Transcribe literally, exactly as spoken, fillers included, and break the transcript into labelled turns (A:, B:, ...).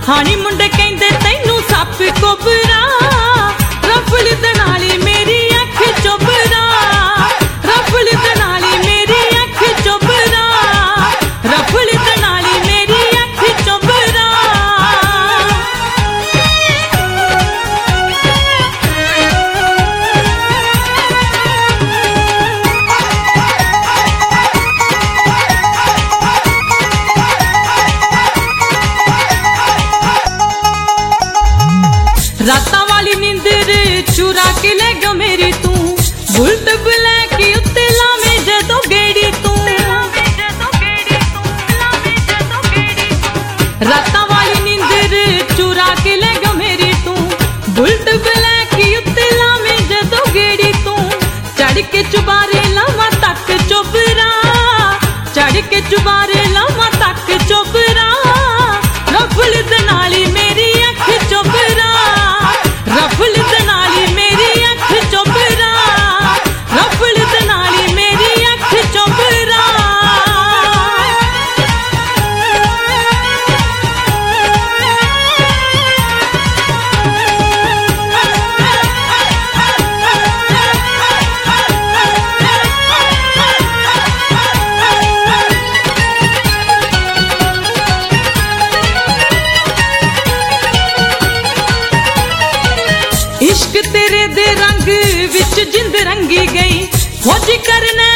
A: हानी मुंडे कहंदे तैनू सप कोबरा रफल दनाली मेरी अख चोबरा रफल दनाली मेरी अख चोबरा रफल दनाली मेरी अख चोबरा रातां वाली नींदर चुरा के ले गयो मेरी तू बुलट ब्लैक उत्ते लावे जदों गेड़ी तू रातां वाली नींदर चुरा के ले गयो मेरी तू बुलट ब्लैक उत्ते लावे जदों गेड़ी तू चढ़ के चुबारे लावा तक चोबरा चढ़ के चुबारे लावा तक चोबरा रफल दनाली मेरी अख चोबरा रफल दनाली मेरी अख चोबरा रफल दनाली मेरी अख चोबरा इश्क तेरे दे रंग विच जिंद रंगी गई खोज करने